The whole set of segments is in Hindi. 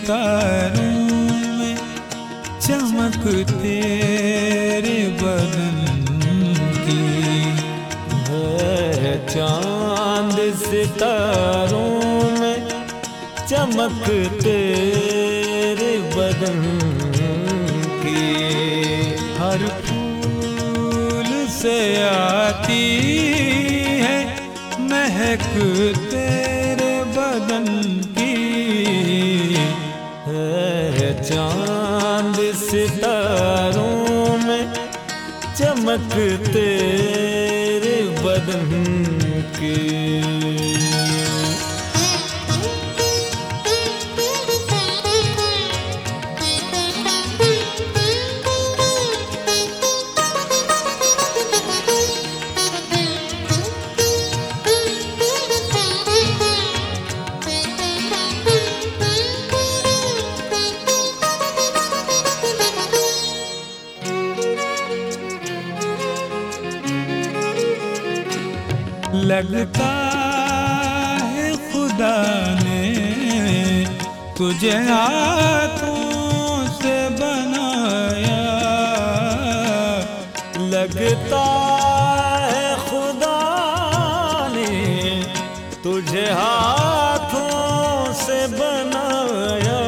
सितारों में चमक तेरे बदन की है। चांद सितारों में चमक तेरे बदन की। हर फूल से आती है महक तेरे बदन की है। चांद सितारों में चमक तेरे बदन की। लगता है खुदा ने तुझे हाथों से बनाया। लगता है खुदा ने तुझे हाथों से बनाया।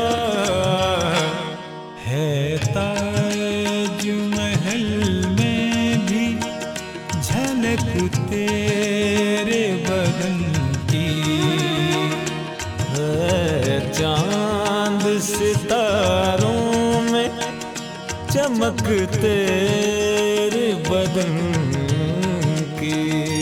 है ताज महल में भी झलक तेरे बदन की है। चांद सितारों में चमक तेरे बदन की।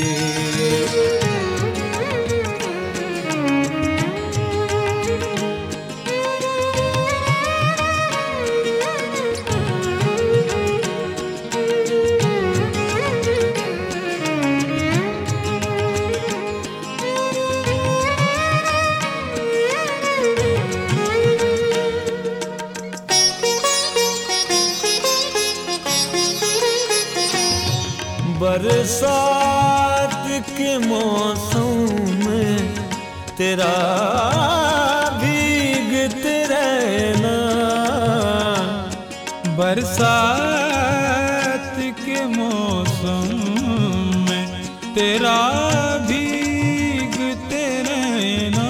बरसात के मौसम में तेरा भीगते रहना। बरसात के मौसम में तेरा भीगते रहना।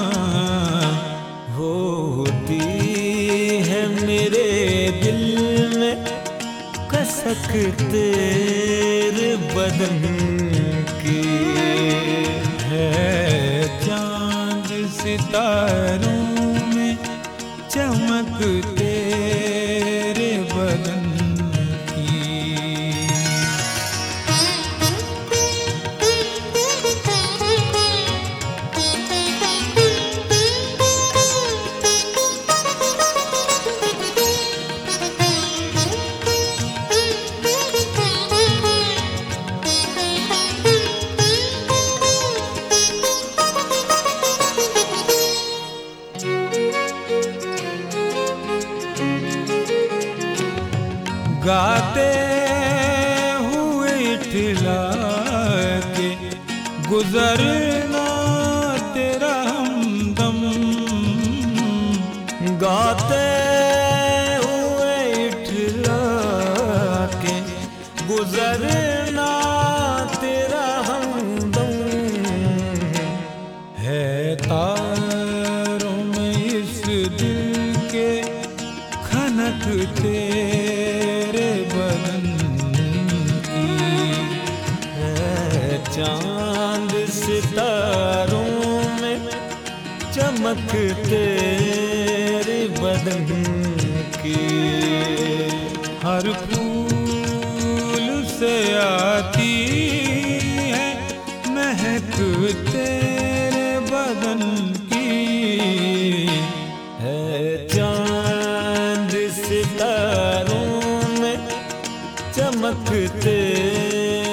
होती है मेरे दिल में कसक तेरे बदन की है। चांद सितारों में चमक तेरे बदन की। गाते हुए इठला के गुजरना तेरा हमदम। गाते हुए इठला के गुजरना तेरा हमदम। है तारों में इस दिल के खनक तेरे बदन की है। चांद सितारों में चमक तेरे बदन की। हर फूल से आती है महक तेरे बदन की है। चांद सितारों में चमक तेरे